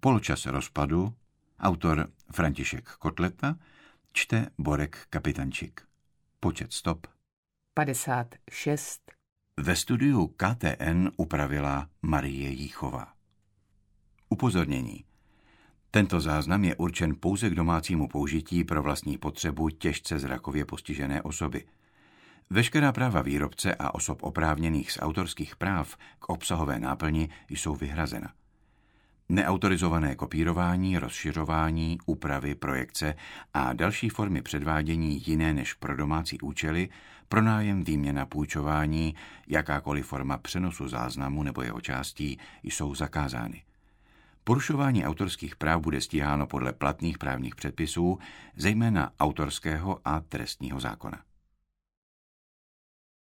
Poločas rozpadu, autor František Kotleta, čte Borek Kapitančík. Počet stop 56. Ve studiu KTN upravila Marie Jíchová. Upozornění. Tento záznam je určen pouze k domácímu použití pro vlastní potřebu těžce zrakově postižené osoby. Veškerá práva výrobce a osob oprávněných z autorských práv k obsahové náplni jsou vyhrazena. Neautorizované kopírování, rozšiřování, úpravy, projekce a další formy předvádění jiné než pro domácí účely, pronájem, výměna, půjčování, jakákoliv forma přenosu záznamu nebo jeho částí jsou zakázány. Porušování autorských práv bude stíháno podle platných právních předpisů, zejména autorského a trestního zákona.